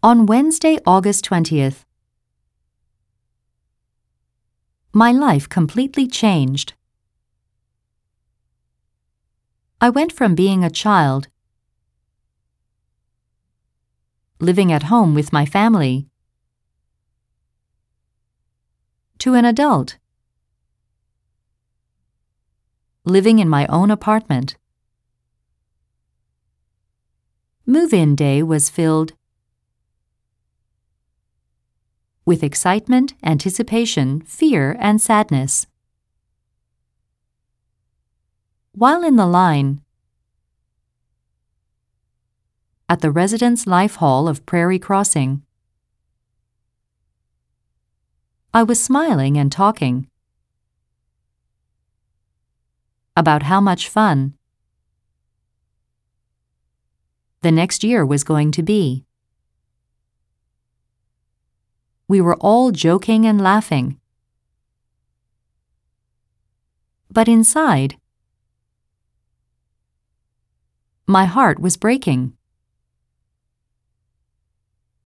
On Wednesday, August 20th, my life completely changed. I went from being a child, living at home with my family, to an adult, living in my own apartment. Move-in day was filled with excitement, anticipation, fear, and sadness. While in the line at the Residence Life Hall of Prairie Crossing, I was smiling and talking about how much fun the next year was going to be. We were all joking and laughing. But inside, my heart was breaking.